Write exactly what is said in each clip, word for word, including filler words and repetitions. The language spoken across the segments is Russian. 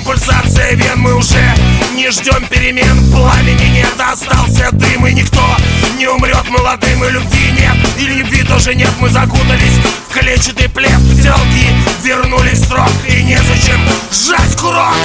пульсация вен. Мы уже не ждем перемен, пламени нет, остался дым. И никто не умрет молодым, и любви нет, и любви тоже нет. Мы закутались в клетчатый плед, где долги вернулись в срок, и незачем сжать курок.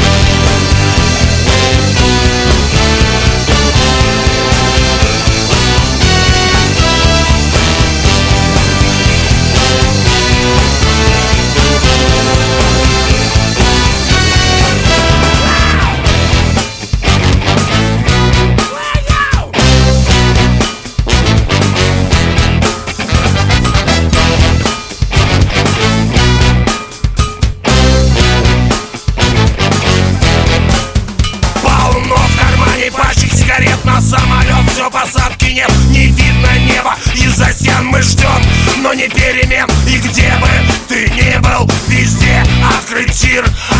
На самолет все, посадки нет, не видно неба, из-за стен мы ждем, но не перемен. И где бы ты ни был, везде открыт тир.